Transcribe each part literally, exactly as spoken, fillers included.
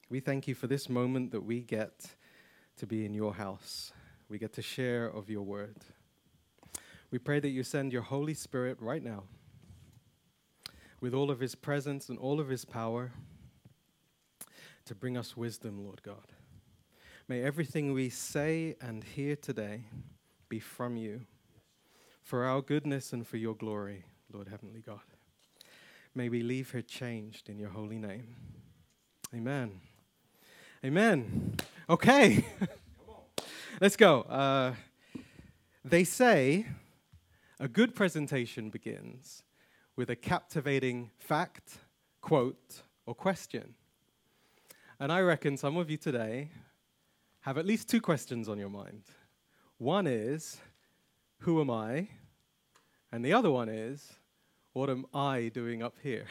We thank you for this moment that we get to be in your house. We get to share of your word. We pray that you send your Holy Spirit right now with all of his presence and all of his power to bring us wisdom, Lord God. May everything we say and hear today be from you, for our goodness and for your glory, Lord Heavenly God. May we leave here changed in your holy name. Amen. Amen. Okay. Let's go. Uh, they say a good presentation begins with a captivating fact, quote, or question. And I reckon some of you today have at least two questions on your mind. One is, who am I? And the other one is, what am I doing up here?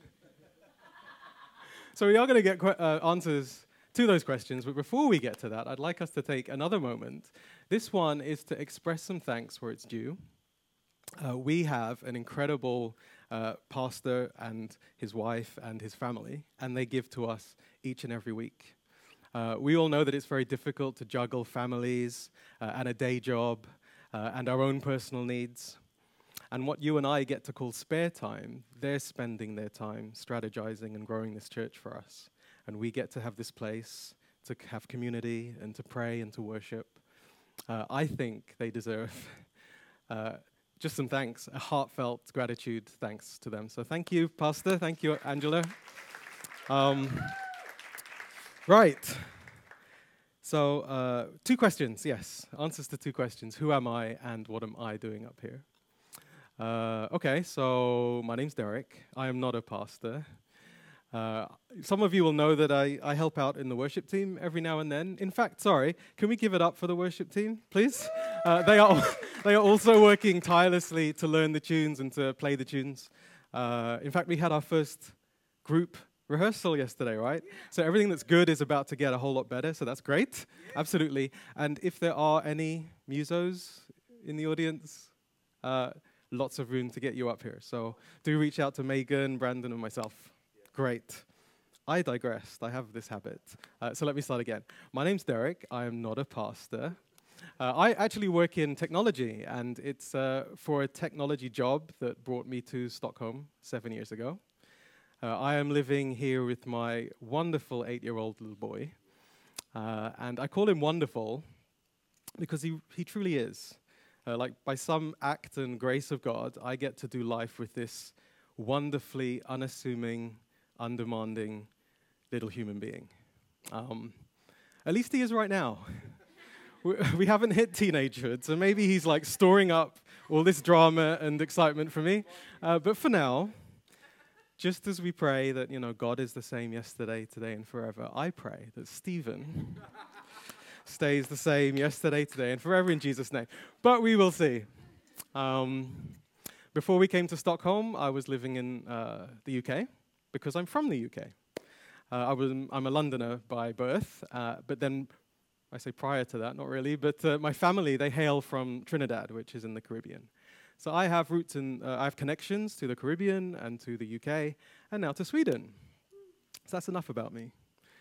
So we are going to get que- uh, answers to those questions, but before we get to that, I'd like us to take another moment. This one is to express some thanks where it's due. Uh, we have an incredible uh, pastor and his wife and his family, and they give to us each and every week. Uh, we all know that it's very difficult to juggle families uh, and a day job uh, and our own personal needs. And what you and I get to call spare time, they're spending their time strategizing and growing this church for us. And we get to have this place to c- have community and to pray and to worship. Uh, I think they deserve uh, just some thanks, a heartfelt gratitude thanks to them. So thank you, Pastor. Thank you, Angela. Um, right. So uh, two questions, yes. Answers to two questions. Who am I and what am I doing up here? Uh, okay, so my name's Derek. I am not a pastor. Uh, some of you will know that I, I help out in the worship team every now and then. In fact, sorry, can we give it up for the worship team, please? Uh, they are they are also working tirelessly to learn the tunes and to play the tunes. Uh, in fact, we had our first group rehearsal yesterday, right? So everything that's good is about to get a whole lot better, so that's great. Absolutely. And if there are any musos in the audience, uh, lots of room to get you up here. So do reach out to Megan, Brandon, and myself. Yeah. Great. I digressed. I have this habit. Uh, so let me start again. My name's Derek. I am not a pastor. Uh, I actually work in technology, and it's uh, for a technology job that brought me to Stockholm seven years ago. Uh, I am living here with my wonderful eight-year-old little boy, uh, and I call him wonderful because he, he truly is. Uh, like, by some act and grace of God, I get to do life with this wonderfully unassuming, undemanding little human being. Um, at least he is right now. we, we haven't hit teenagehood, so maybe he's like storing up all this drama and excitement for me. Uh, but for now, just as we pray that, you know, God is the same yesterday, today, and forever, I pray that Stephen stays the same yesterday, today, and forever in Jesus' name. But we will see. Um, before we came to Stockholm, I was living in uh, the U K because I'm from the U K. Uh, I was, I'm a Londoner by birth, uh, but then, I say prior to that, not really, but uh, my family, they hail from Trinidad, which is in the Caribbean. So I have roots in, uh, I have connections to the Caribbean and to the U K, and now to Sweden. So that's enough about me.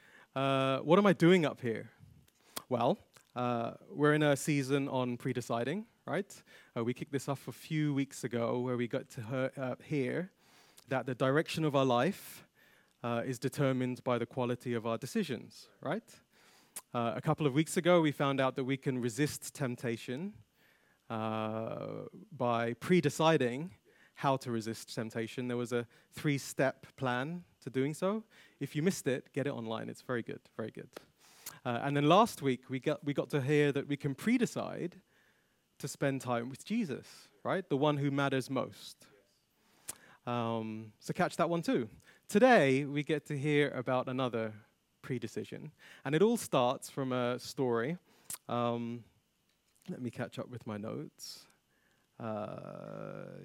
Uh, what am I doing up here? Well, uh, we're in a season on pre-deciding, right? Uh, we kicked this off a few weeks ago where we got to he- uh, hear that the direction of our life uh, is determined by the quality of our decisions, right? Uh, a couple of weeks ago, we found out that we can resist temptation uh, by pre-deciding how to resist temptation. There was a three-step plan to doing so. If you missed it, get it online. It's very good, very good. Uh, and then last week, we got, we got to hear that we can pre-decide to spend time with Jesus, right? The one who matters most. Um, so catch that one too. Today, we get to hear about another pre-decision. And it all starts from a story. Um, let me catch up with my notes. Uh,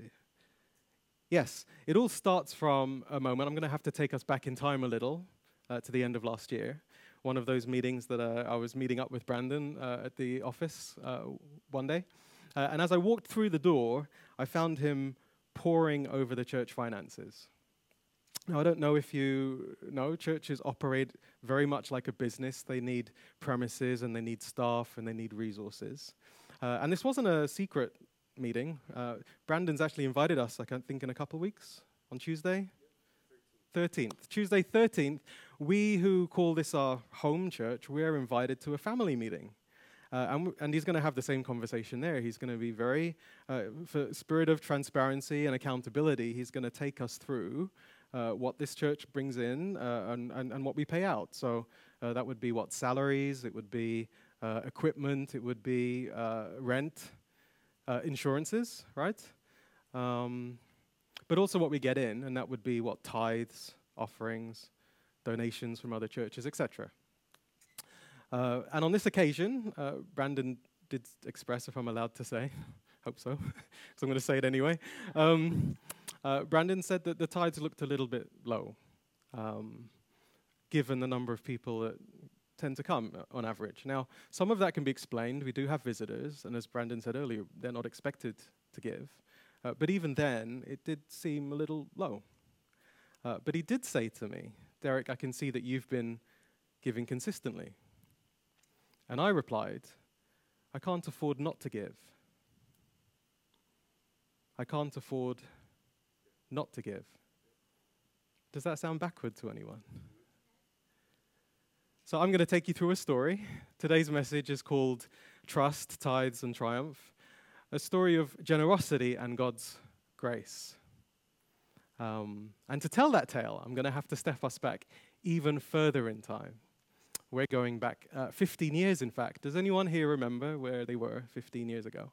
yes, it all starts from a moment. I'm going to have to take us back in time a little uh, to the end of last year. One of those meetings that uh, I was meeting up with Brandon uh, at the office uh, one day. Uh, and as I walked through the door, I found him poring over the church finances. Now, I don't know if you know, churches operate very much like a business. They need premises and they need staff and they need resources. Uh, and this wasn't a secret meeting. Uh, Brandon's actually invited us, I think, in a couple of weeks, on Tuesday? thirteenth. Tuesday thirteenth, we who call this our home church, we are invited to a family meeting. Uh, and, w- and he's going to have the same conversation there. He's going to be very, uh, for spirit of transparency and accountability, he's going to take us through uh, what this church brings in uh, and, and, and what we pay out. So uh, that would be what salaries, it would be uh, equipment, it would be uh, rent, uh, insurances, right? Um, but also what we get in, and that would be what tithes, offerings, donations from other churches, et cetera. Uh, and on this occasion, uh, Brandon did express, if I'm allowed to say, hope so, because I'm going to say it anyway. Um, uh, Brandon said that the tithes looked a little bit low, um, given the number of people that tend to come uh, on average. Now, some of that can be explained. We do have visitors, and as Brandon said earlier, they're not expected to give. Uh, but even then, it did seem a little low. Uh, but he did say to me, Derek, I can see that you've been giving consistently. And I replied, I can't afford not to give. I can't afford not to give. Does that sound backward to anyone? So I'm going to take you through a story. Today's message is called Trust, Tithes, and Triumph, a story of generosity and God's grace. Um, and to tell that tale, I'm going to have to step us back even further in time. We're going back uh, fifteen years, in fact. Does anyone here remember where they were fifteen years ago?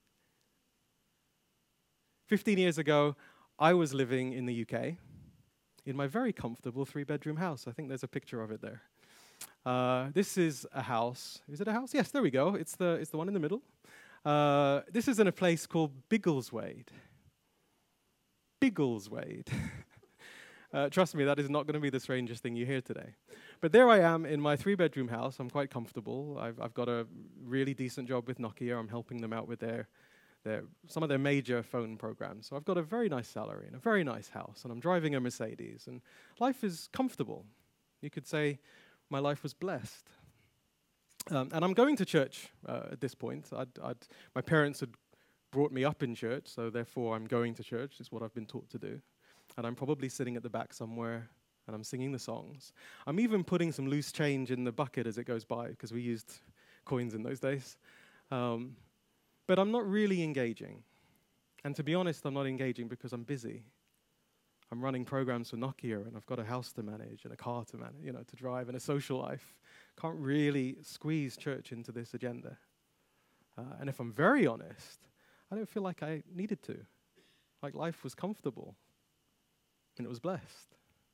fifteen years ago, I was living in the U K in my very comfortable three-bedroom house. I think there's a picture of it there. Uh, this is a house. Is it a house? Yes, there we go. It's the, it's the one in the middle. Uh, this is in a place called Biggleswade. Biggleswade. uh, trust me, that is not going to be the strangest thing you hear today. But there I am in my three-bedroom house. I'm quite comfortable. I've, I've got a really decent job with Nokia. I'm helping them out with their, their some of their major phone programs. So I've got a very nice salary and a very nice house, and I'm driving a Mercedes, and life is comfortable. You could say my life was blessed. Um, and I'm going to church uh, at this point. I'd, I'd, my parents had brought me up in church, so therefore I'm going to church. It's what I've been taught to do. And I'm probably sitting at the back somewhere, and I'm singing the songs. I'm even putting some loose change in the bucket as it goes by, because we used coins in those days. Um, but I'm not really engaging. And to be honest, I'm not engaging because I'm busy. I'm running programs for Nokia, and I've got a house to manage and a car to manage, you know, to drive, and a social life. Can't really squeeze church into this agenda. Uh, and if I'm very honest, I don't feel like I needed to. Like life was comfortable, and it was blessed.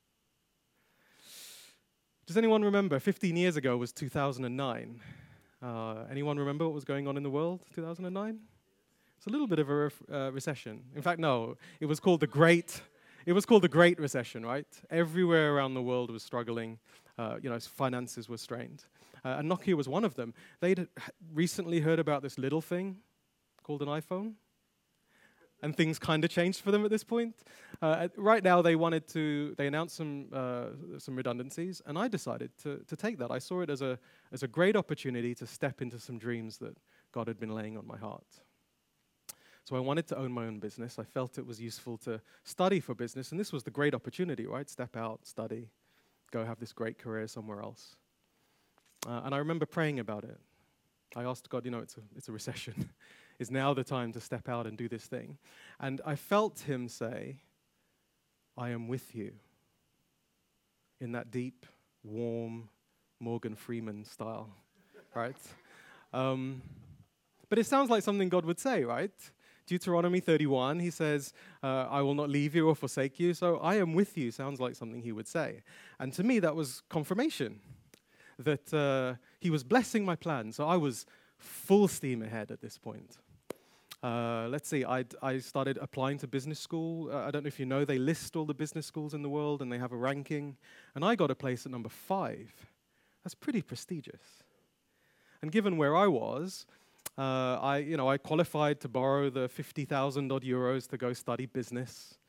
Does anyone remember, fifteen years ago was two thousand nine. Uh, anyone remember what was going on in the world, two thousand nine? It's a little bit of a ref- uh, recession. In fact, no, it was called the Great, it was called the Great Recession, right? Everywhere around the world was struggling. Uh, you know, finances were strained. Uh, and Nokia was one of them. They'd h- recently heard about this little thing called an iPhone. And things kind of changed for them at this point. Uh, right now, they wanted to, they announced some uh, some redundancies, and I decided to, to take that. I saw it as a, as a great opportunity to step into some dreams that God had been laying on my heart. So I wanted to own my own business. I felt it was useful to study for business, and this was the great opportunity, right? Step out, study, go have this great career somewhere else. Uh, and I remember praying about it. I asked God, you know, it's a, it's a recession. Is now the time to step out and do this thing? And I felt him say, I am with you, in that deep, warm, Morgan Freeman style, right? Um, but it sounds like something God would say, right? Deuteronomy thirty-one, he says, uh, I will not leave you or forsake you. So I am with you sounds like something he would say. And to me, that was confirmation that uh, he was blessing my plan. So I was full steam ahead at this point. Uh, let's see, I'd, I started applying to business school. Uh, I don't know if you know, they list all the business schools in the world and they have a ranking. And I got a place at number five. That's pretty prestigious. And given where I was, uh, I, you know, I qualified to borrow the fifty thousand odd euros to go study business.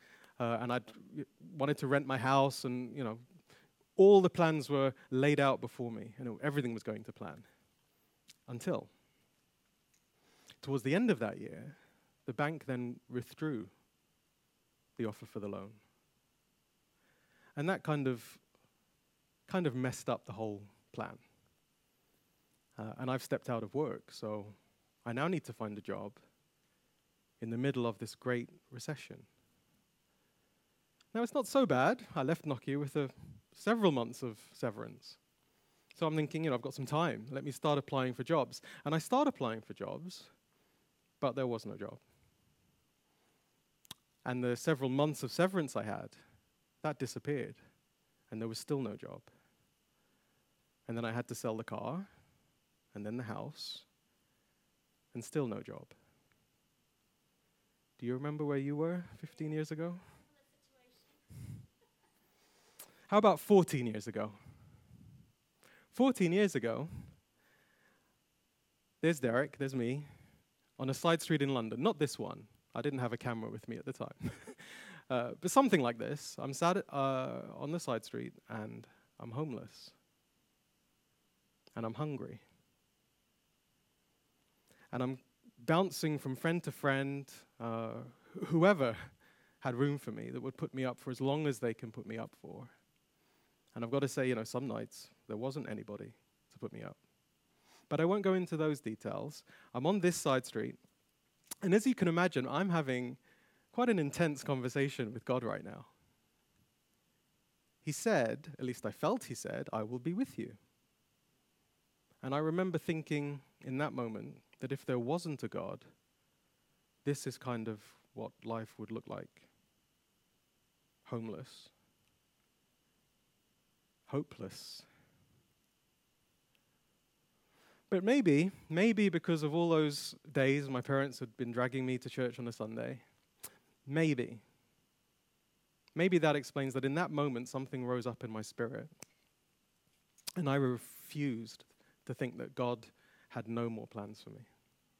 uh, and I wanted to rent my house, and you know, all the plans were laid out before me, and it, everything was going to plan. Until, towards the end of that year, the bank then withdrew the offer for the loan. And that kind of, kind of messed up the whole plan. Uh, and I've stepped out of work, so I now need to find a job in the middle of this great recession. Now, it's not so bad. I left Nokia with a, several months of severance. So I'm thinking, you know, I've got some time. Let me start applying for jobs. And I start applying for jobs, but there was no job. And the several months of severance I had, that disappeared. And there was still no job. And then I had to sell the car, and then the house, and still no job. Do you remember where you were fifteen years ago? How about fourteen years ago? fourteen years ago, there's Derek, there's me, on a side street in London. Not this one. I didn't have a camera with me at the time. uh, but something like this. I'm sat uh, on the side street, and I'm homeless. And I'm hungry. And I'm bouncing from friend to friend, uh, wh- whoever had room for me that would put me up for as long as they can put me up for. And I've got to say, you know, some nights there wasn't anybody to put me up. But I won't go into those details. I'm on this side street, and as you can imagine, I'm having quite an intense conversation with God right now. He said, at least I felt he said, I will be with you. And I remember thinking in that moment that if there wasn't a God, this is kind of what life would look like. Homeless. Hopeless. But maybe, maybe because of all those days my parents had been dragging me to church on a Sunday, maybe, maybe that explains that in that moment something rose up in my spirit. And I refused to think that God had no more plans for me.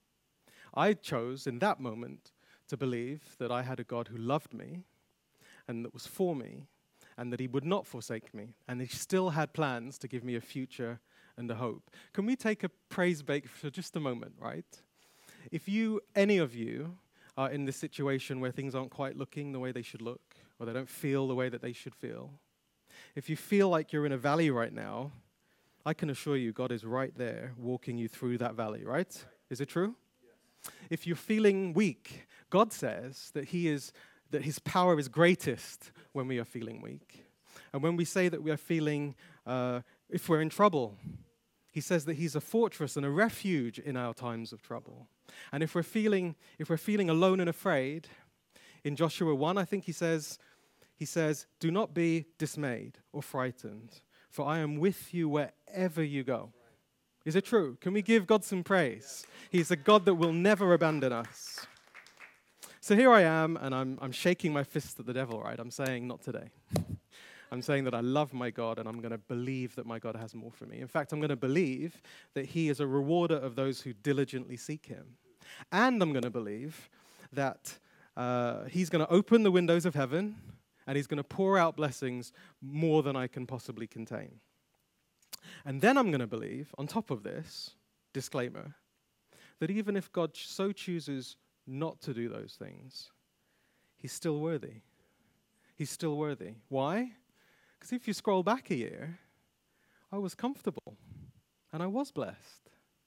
I chose in that moment to believe that I had a God who loved me and that was for me, and that he would not forsake me, and he still had plans to give me a future and a hope. Can we take a praise break for just a moment, right? If you, any of you, are in this situation where things aren't quite looking the way they should look, or they don't feel the way that they should feel, if you feel like you're in a valley right now, I can assure you God is right there walking you through that valley, right? Is it true? Yes. If you're feeling weak, God says that he is that his power is greatest when we are feeling weak. And when we say that we are feeling, uh, if we're in trouble, he says that he's a fortress and a refuge in our times of trouble. And if we're feeling, if we're feeling alone and afraid, in Joshua one, I think he says, he says, do not be dismayed or frightened, for I am with you wherever you go. Is it true? Can we give God some praise? He's a God that will never abandon us. So here I am, and I'm, I'm shaking my fist at the devil, right? I'm saying, not today. I'm saying that I love my God, and I'm going to believe that my God has more for me. In fact, I'm going to believe that he is a rewarder of those who diligently seek him. And I'm going to believe that uh, he's going to open the windows of heaven, and he's going to pour out blessings more than I can possibly contain. And then I'm going to believe, on top of this, disclaimer, that even if God so chooses not to do those things, he's still worthy. He's still worthy. Why? Because if you scroll back a year, I was comfortable and I was blessed.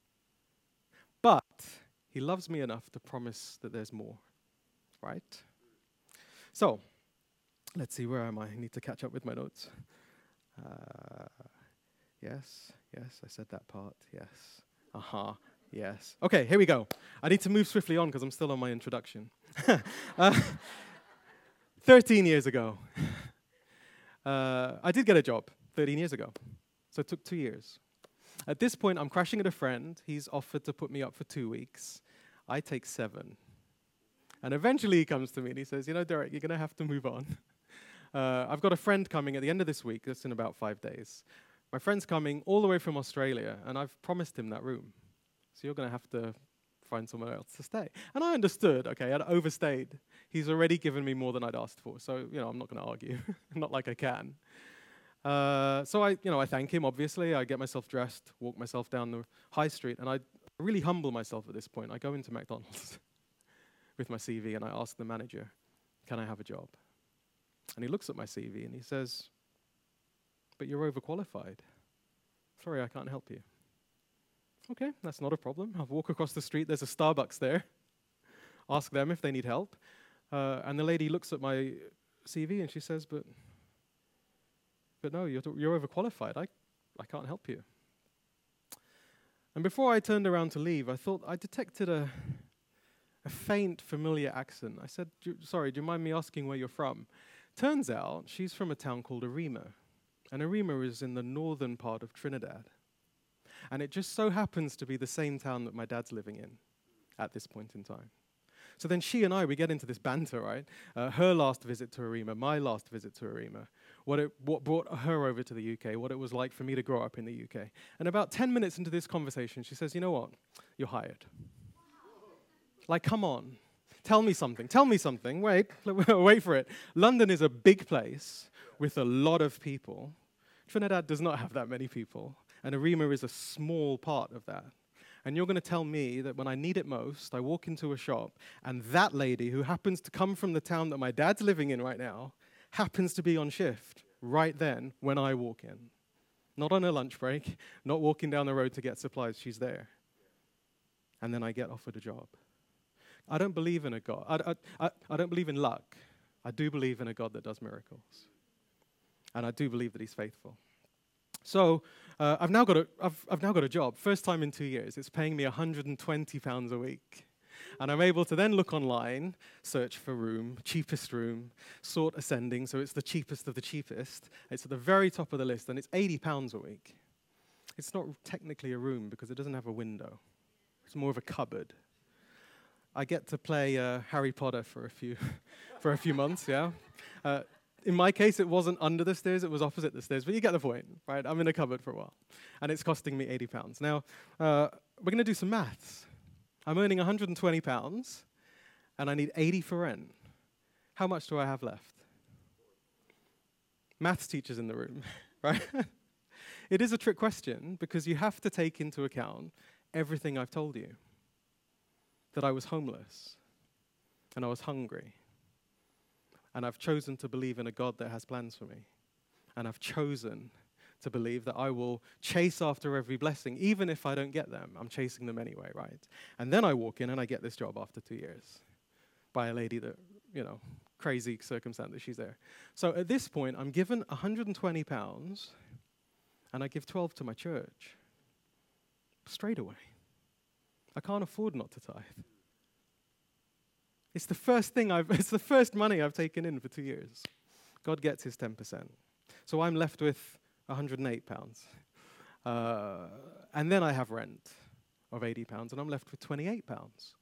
But he loves me enough to promise that there's more, right? So, let's see, where am I? I need to catch up with my notes. Uh, yes, yes, I said that part, yes. Aha. Uh-huh. Yes. Okay, here we go. I need to move swiftly on because I'm still on my introduction. uh, thirteen years ago, uh, I did get a job, thirteen years ago. So it took two years. At this point, I'm crashing at a friend. He's offered to put me up for two weeks. I take seven. And eventually he comes to me and he says, you know, Derek, you're going to have to move on. Uh, I've got a friend coming at the end of this week. That's in about five days. My friend's coming all the way from Australia, and I've promised him that room. So you're going to have to find somewhere else to stay. And I understood, okay, I'd overstayed. He's already given me more than I'd asked for, so, you know, I'm not going to argue. Not like I can. Uh, so I, you know, I thank him, obviously. I get myself dressed, walk myself down the high street, and I really humble myself at this point. I go into McDonald's with my C V, and I ask the manager, can I have a job? And he looks at my C V, and he says, but you're overqualified. Sorry, I can't help you. Okay, that's not a problem. I'll walk across the street. There's a Starbucks there. Ask them if they need help. Uh, and the lady looks at my C V, and she says, but... But no, you're, you're overqualified. I, I can't help you. And before I turned around to leave, I thought I detected a, a faint, familiar accent. I said, do, sorry, do you mind me asking where you're from? Turns out she's from a town called Arima. And Arima is in the northern part of Trinidad. And it just so happens to be the same town that my dad's living in at this point in time. So then she and I, we get into this banter, right? Uh, her last visit to Arima, my last visit to Arima, what it what brought her over to the U K, what it was like for me to grow up in the U K. And about ten minutes into this conversation, she says, you know what? You're hired. Like, come on. Tell me something. Tell me something. Wait. Wait for it. London is a big place with a lot of people. Trinidad does not have that many people. And Arima is a small part of that. And you're going to tell me that when I need it most, I walk into a shop, and that lady, who happens to come from the town that my dad's living in right now, happens to be on shift right then when I walk in. Not on her lunch break, not walking down the road to get supplies, she's there. And then I get offered a job. I don't believe in a God. I, I, I, I don't believe in luck. I do believe in a God that does miracles. And I do believe that he's faithful. So uh, I've now got a I've I've now got a job. First time in two years. It's paying me one hundred twenty pounds a week, and I'm able to then look online, search for room, cheapest room, sort ascending. So it's the cheapest of the cheapest. It's at the very top of the list, and it's eighty pounds a week. It's not technically a room because it doesn't have a window. It's more of a cupboard. I get to play uh, Harry Potter for a few for a few months. Yeah. Uh, In my case, it wasn't under the stairs, it was opposite the stairs, but you get the point, right? I'm in a cupboard for a while, and it's costing me eighty pounds. Now, uh, we're going to do some maths. I'm earning one hundred twenty pounds, and I need eighty for rent. How much do I have left? Maths teachers in the room, right? It is a trick question, because you have to take into account everything I've told you. That I was homeless, and I was hungry. And I've chosen to believe in a God that has plans for me. And I've chosen to believe that I will chase after every blessing, even if I don't get them. I'm chasing them anyway, right? And then I walk in and I get this job after two years by a lady that, you know, crazy circumstance that she's there. So at this point, I'm given one hundred twenty pounds, and I give twelve to my church. Straight away. I can't afford not to tithe. It's the first thing I've, it's the first money I've taken in for two years. God gets his ten percent. So I'm left with one hundred eight pounds. Uh, and then I have rent of eighty pounds, and I'm left with twenty-eight pounds.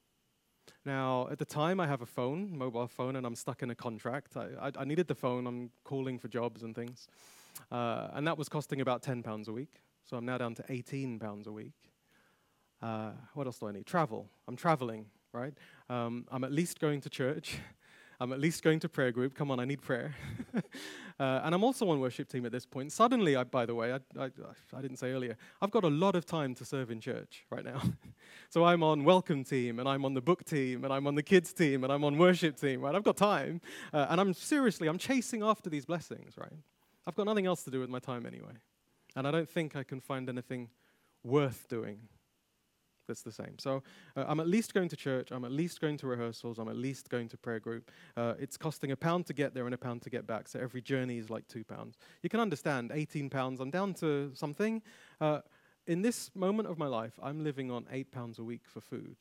Now, at the time, I have a phone, mobile phone, and I'm stuck in a contract. I, I, I needed the phone. I'm calling for jobs and things. Uh, and that was costing about ten pounds a week. So I'm now down to eighteen pounds a week. Uh, what else do I need? Travel. I'm traveling. Right? Um, I'm at least going to church. I'm at least going to prayer group. Come on, I need prayer. uh, and I'm also on worship team at this point. Suddenly, I, by the way, I, I, I didn't say earlier, I've got a lot of time to serve in church right now. So I'm on welcome team, and I'm on the book team, and I'm on the kids team, and I'm on worship team. Right? I've got time. Uh, and I'm seriously, I'm chasing after these blessings. Right? I've got nothing else to do with my time anyway. And I don't think I can find anything worth doing that's the same. So uh, I'm at least going to church, I'm at least going to rehearsals, I'm at least going to prayer group. Uh, it's costing a pound to get there and a pound to get back, so every journey is like two pounds. You can understand, eighteen pounds, I'm down to something. Uh, in this moment of my life, I'm living on eight pounds a week for food.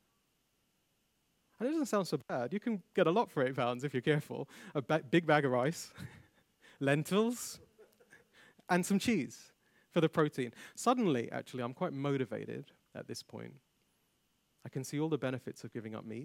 And it doesn't sound so bad. You can get a lot for eight pounds if you're careful. A ba- big bag of rice, lentils, and some cheese for the protein. Suddenly, actually, I'm quite motivated at this point. I can see all the benefits of giving up meat.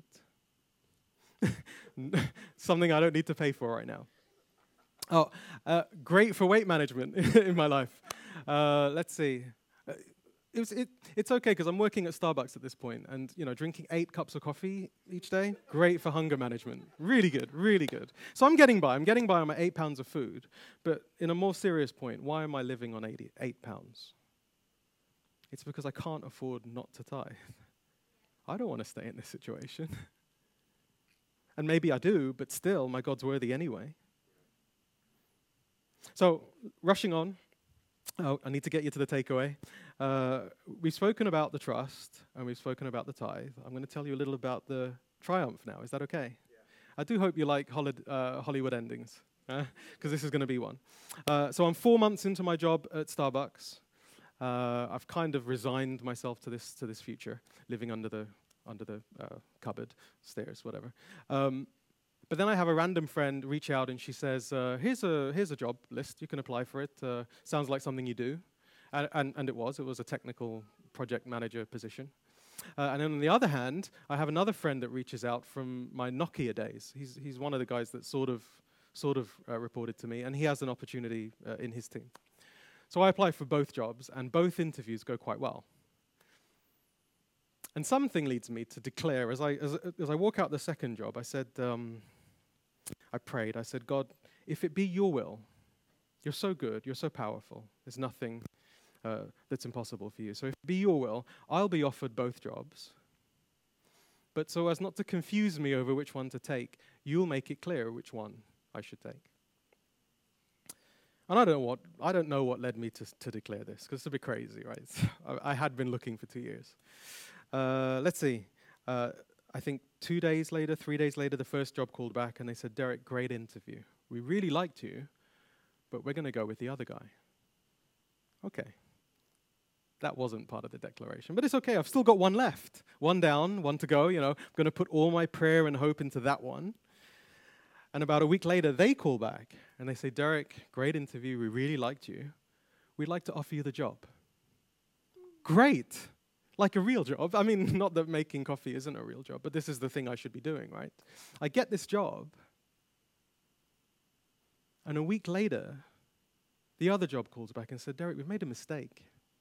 Something I don't need to pay for right now. Oh, uh, great for weight management in my life. Uh, let's see. Uh, it was, it, it's okay because I'm working at Starbucks at this point, and you know, drinking eight cups of coffee each day, great for hunger management. Really good, really good. So I'm getting by. I'm getting by on my eight pounds of food. But in a more serious point, why am I living on eighty-eight pounds? It's because I can't afford not to tithe. I don't want to stay in this situation. And maybe I do, but still, my God's worthy anyway. So, rushing on. Oh, I need to get you to the takeaway. Uh, we've spoken about the trust, and we've spoken about the tithe. I'm going to tell you a little about the triumph now. Is that okay? Yeah. I do hope you like Hollywood, uh, Hollywood endings, because uh, this is going to be one. Uh, so I'm four months into my job at Starbucks. Uh, I've kind of resigned myself to this to this future, living under the under the uh, cupboard, stairs, whatever. Um, But then I have a random friend reach out and she says, uh, here's a here's a job list, you can apply for it. Uh, sounds like something you do. And, and, and it was, it was a technical project manager position. Uh, and then on the other hand, I have another friend that reaches out from my Nokia days. He's he's one of the guys that sort of sort of uh, reported to me, and he has an opportunity uh, in his team. So I apply for both jobs, and both interviews go quite well. And something leads me to declare, as I as, as I walk out the second job, I said, um, I prayed, I said, God, if it be your will, you're so good, you're so powerful, there's nothing uh, that's impossible for you. So if it be your will, I'll be offered both jobs. But so as not to confuse me over which one to take, you'll make it clear which one I should take. And I don't know what I don't know what led me to, to declare this, because it's a bit crazy, right? I, I had been looking for two years. Uh, let's see. Uh, I think two days later, three days later, the first job called back and they said, Derek, great interview. We really liked you, but we're going to go with the other guy. Okay. That wasn't part of the declaration, but it's okay. I've still got one left. One down, one to go. You know, I'm going to put all my prayer and hope into that one. And about a week later, they call back and they say, Derek, great interview. We really liked you. We'd like to offer you the job. Great. Like a real job. I mean, not that making coffee isn't a real job, but this is the thing I should be doing, right? I get this job, and a week later, the other job calls back and said, Derek, we've made a mistake.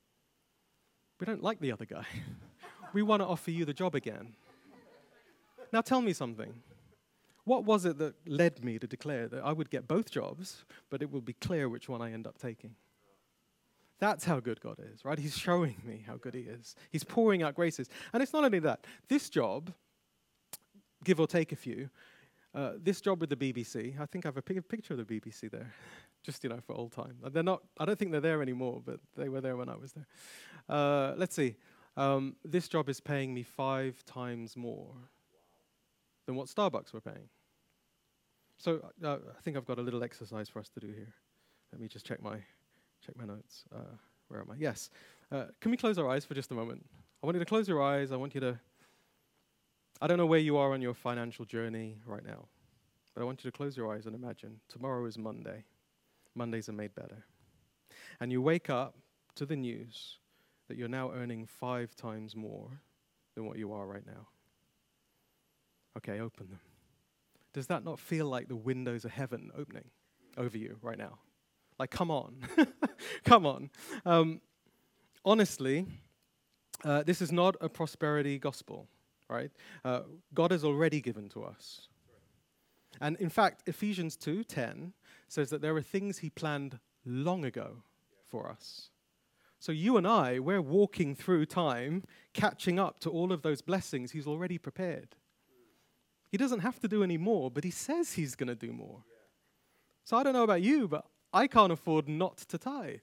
We don't like the other guy. We want to offer you the job again. Now tell me something. What was it that led me to declare that I would get both jobs, but it will be clear which one I end up taking? That's how good God is, right? He's showing me how good he is. He's pouring out graces. And it's not only that. This job, give or take a few, uh, this job with the B B C, I think I have a pic- picture of the B B C there, just, you know, for old time. They're not, I don't think they're there anymore, but they were there when I was there. Uh, let's see. Um, this job is paying me five times more than what Starbucks were paying. So uh, I think I've got a little exercise for us to do here. Let me just check my... Check my notes. Uh, where am I? Yes. Uh, can we close our eyes for just a moment? I want you to close your eyes. I want you to... I don't know where you are on your financial journey right now, but I want you to close your eyes and imagine tomorrow is Monday. Mondays are made better. And you wake up to the news that you're now earning five times more than what you are right now. Okay, open them. Does that not feel like the windows of heaven opening over you right now? Like, come on. Come on. Um, honestly, uh, this is not a prosperity gospel, right? Uh, God has already given to us. And in fact, Ephesians two ten says that there are things he planned long ago for us. So you and I, we're walking through time, catching up to all of those blessings he's already prepared. He doesn't have to do any more, but he says he's going to do more. So I don't know about you, but I can't afford not to tithe.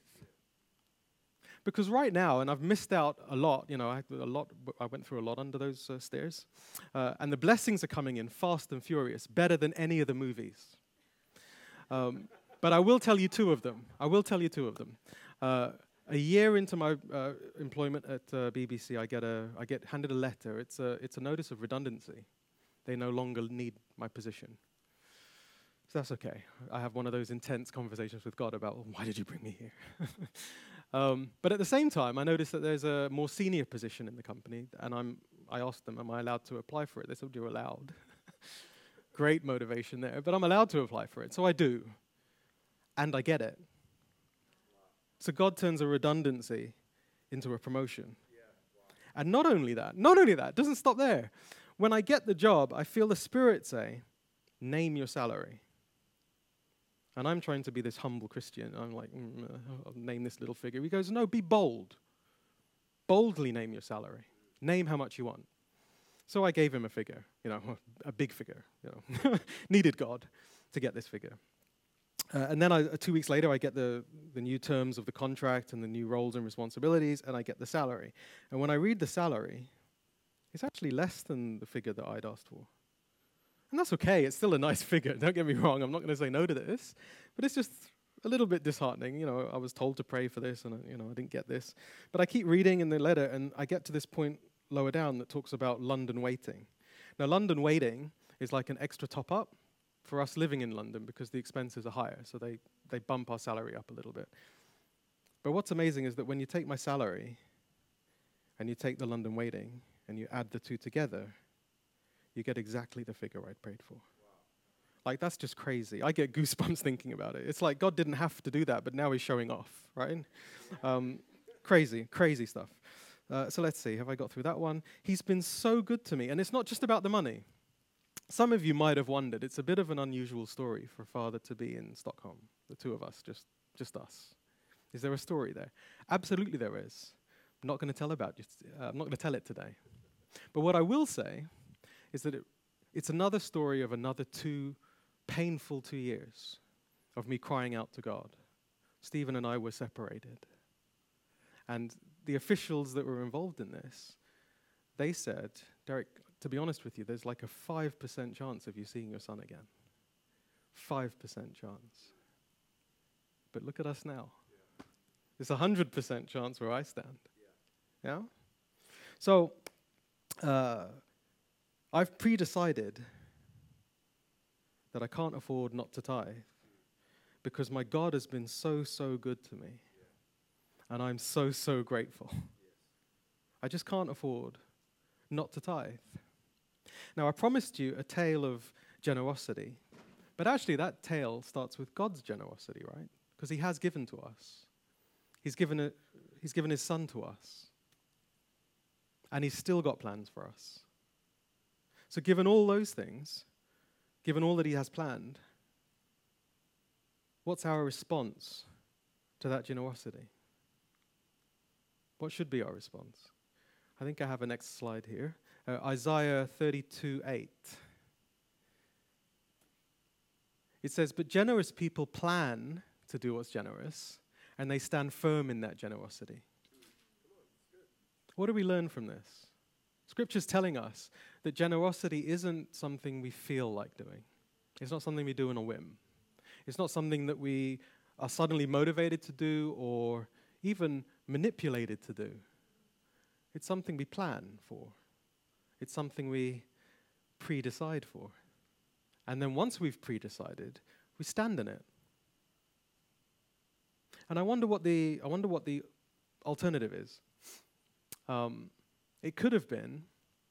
Because right now, and I've missed out a lot, you know, I, a lot, I went through a lot under those uh, stairs, uh, and the blessings are coming in fast and furious, better than any of the movies. Um, but I will tell you two of them. I will tell you two of them. Uh, a year into my uh, employment at uh, B B C, I get a, I get handed a letter. It's a, it's a notice of redundancy. They no longer need my position. So that's okay. I have one of those intense conversations with God about, well, why did you bring me here? um, but at the same time, I noticed that there's a more senior position in the company, and I'm, I asked them, am I allowed to apply for it? They said, you're allowed. Great motivation there, but I'm allowed to apply for it, so I do. And I get it. So God turns a redundancy into a promotion. And not only that, not only that, it doesn't stop there. When I get the job, I feel the Spirit say, name your salary. And I'm trying to be this humble Christian. I'm like, mm, uh, I'll name this little figure. He goes, no, be bold. Boldly name your salary. Name how much you want. So I gave him a figure, you know, a big figure, you know, needed God to get this figure. Uh, and then I, uh, two weeks later, I get the, the new terms of the contract and the new roles and responsibilities, and I get the salary. And when I read the salary, it's actually less than the figure that I'd asked for. And that's okay, it's still a nice figure, don't get me wrong, I'm not going to say no to this, but it's just a little bit disheartening. You know, I was told to pray for this, and, uh, you know, I didn't get this. But I keep reading in the letter, and I get to this point lower down that talks about London waiting. Now, London waiting is like an extra top-up for us living in London because the expenses are higher, so they, they bump our salary up a little bit. But what's amazing is that when you take my salary and you take the London waiting and you add the two together, you get exactly the figure I'd prayed for. Wow. Like, that's just crazy. I get goosebumps thinking about it. It's like God didn't have to do that, but now he's showing off, right? um, crazy, crazy stuff. Uh, so let's see, have I got through that one? He's been so good to me, and it's not just about the money. Some of you might have wondered, it's a bit of an unusual story for a father to be in Stockholm, the two of us, just, just us. Is there a story there? Absolutely there is. I'm not going to tell about it. Uh, I'm not going to tell it today. But what I will say is that it, it's another story of another two painful two years of me crying out to God. Stephen and I were separated. And the officials that were involved in this, they said, Derek, to be honest with you, there's like a five percent chance of you seeing your son again. five percent chance. But look at us now. Yeah. There's a one hundred percent chance where I stand. Yeah? yeah? So, uh, I've pre-decided that I can't afford not to tithe because my God has been so, so good to me. Yeah. And I'm so, so grateful. Yes. I just can't afford not to tithe. Now, I promised you a tale of generosity, but actually that tale starts with God's generosity, right? Because he has given to us. He's given, a, he's given his son to us. And he's still got plans for us. So given all those things, given all that he has planned, what's our response to that generosity? What should be our response? I think I have a next slide here. Uh, Isaiah thirty-two eight. It says, but generous people plan to do what's generous, and they stand firm in that generosity. What do we learn from this? Scripture's telling us that generosity isn't something we feel like doing. It's not something we do on a whim. It's not something that we are suddenly motivated to do or even manipulated to do. It's something we plan for. It's something we pre-decide for. And then once we've pre-decided, we stand in it. And I wonder what the I wonder what the alternative is. Um, it could have been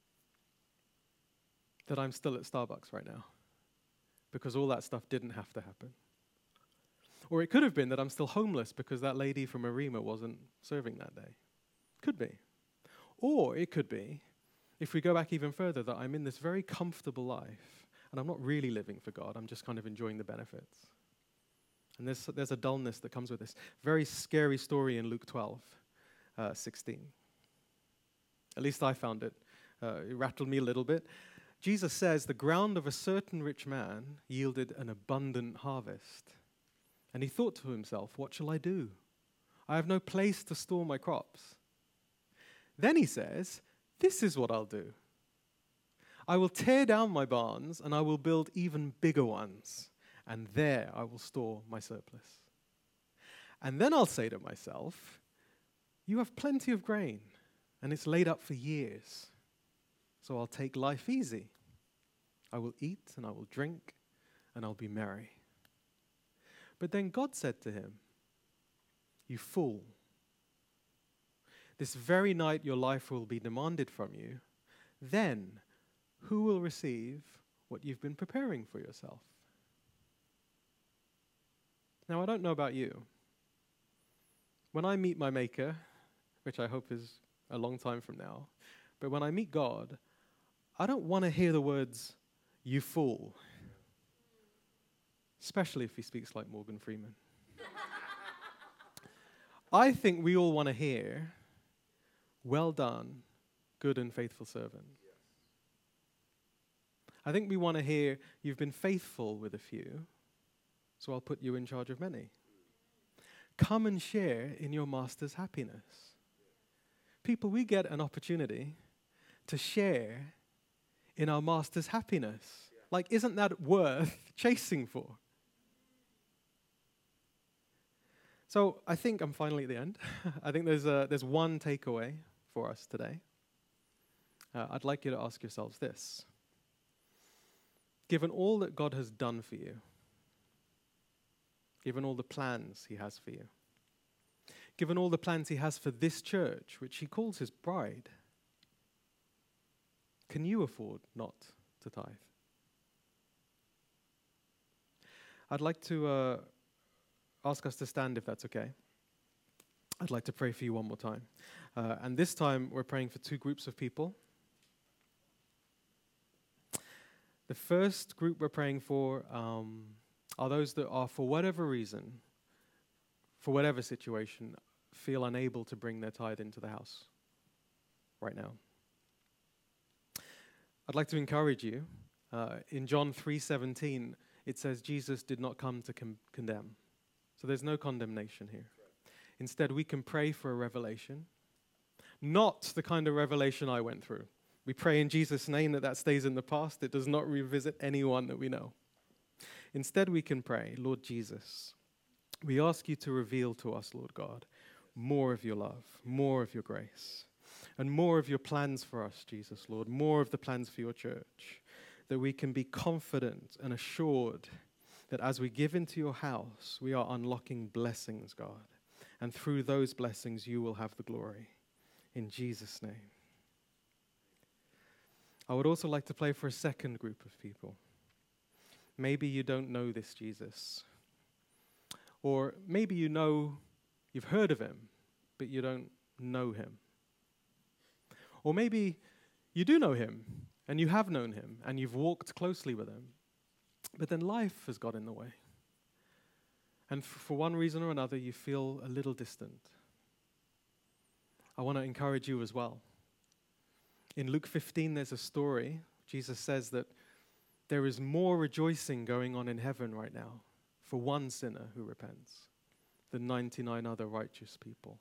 that I'm still at Starbucks right now because all that stuff didn't have to happen. Or it could have been that I'm still homeless because that lady from Arima wasn't serving that day. Could be. Or it could be, if we go back even further, that I'm in this very comfortable life and I'm not really living for God, I'm just kind of enjoying the benefits. And there's, there's a dullness that comes with this. Very scary story in Luke twelve, uh, sixteen. At least I found it. Uh, it rattled me a little bit. Jesus says, the ground of a certain rich man yielded an abundant harvest. And he thought to himself, what shall I do? I have no place to store my crops. Then he says, this is what I'll do. I will tear down my barns and I will build even bigger ones. And there I will store my surplus. And then I'll say to myself, you have plenty of grain and it's laid up for years. So I'll take life easy. I will eat and I will drink and I'll be merry. But then God said to him, you fool. This very night your life will be demanded from you. Then who will receive what you've been preparing for yourself? Now, I don't know about you. When I meet my Maker which I hope is a long time from now. But when I meet God, I don't want to hear the words, "you fool," especially if he speaks like Morgan Freeman. I think we all want to hear, "well done, good and faithful servant." I think we want to hear, "you've been faithful with a few, so I'll put you in charge of many." Come and share in your master's happiness. People, we get an opportunity to share in our master's happiness. Yeah. Like, isn't that worth chasing for? So I think I'm finally at the end. I think there's a, there's one takeaway for us today. Uh, I'd like you to ask yourselves this. Given all that God has done for you, given all the plans he has for you, given all the plans he has for this church, which he calls his bride, can you afford not to tithe? I'd like to uh, ask us to stand, if that's okay. I'd like to pray for you one more time. Uh, and this time, we're praying for two groups of people. The first group we're praying for um, are those that are, for whatever reason, for whatever situation, feel unable to bring their tithe into the house right now. I'd like to encourage you. Uh, in John three seventeen, it says Jesus did not come to com- condemn. So there's no condemnation here. Instead, we can pray for a revelation, not the kind of revelation I went through. We pray in Jesus' name that that stays in the past. It does not revisit anyone that we know. Instead, we can pray, "Lord Jesus, we ask you to reveal to us, Lord God, more of your love, more of your grace, and more of your plans for us, Jesus, Lord, more of the plans for your church, that we can be confident and assured that as we give into your house, we are unlocking blessings, God, and through those blessings, you will have the glory. In Jesus' name." I would also like to pray for a second group of people. Maybe you don't know this Jesus. Or maybe you know, you've heard of him, but you don't know him. Or maybe you do know him, and you have known him, and you've walked closely with him, but then life has got in the way. And f- for one reason or another, you feel a little distant. I want to encourage you as well. In Luke fifteen, there's a story. Jesus says that there is more rejoicing going on in heaven right now for one sinner who repents than ninety-nine other righteous people.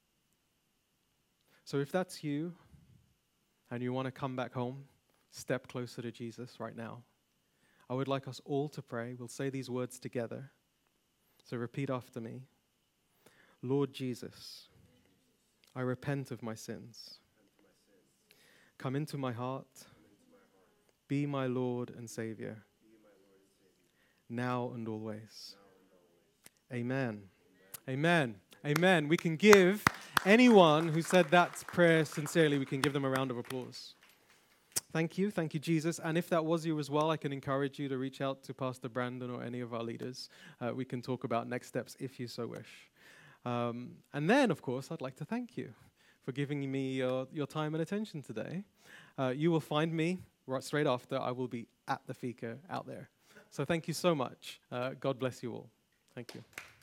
So if that's you, and you want to come back home, step closer to Jesus right now, I would like us all to pray. We'll say these words together. So repeat after me. Lord Jesus, I repent of my sins. Come into my heart. Be my Lord and Savior. Now and always. Amen. Amen. Amen. We can give anyone who said that prayer sincerely, we can give them a round of applause. Thank you. Thank you, Jesus. And if that was you as well, I can encourage you to reach out to Pastor Brandon or any of our leaders. Uh, we can talk about next steps if you so wish. Um, and then, of course, I'd like to thank you for giving me your, your time and attention today. Uh, you will find me right straight after. I will be at the Fika out there. So thank you so much. Uh, God bless you all. Thank you.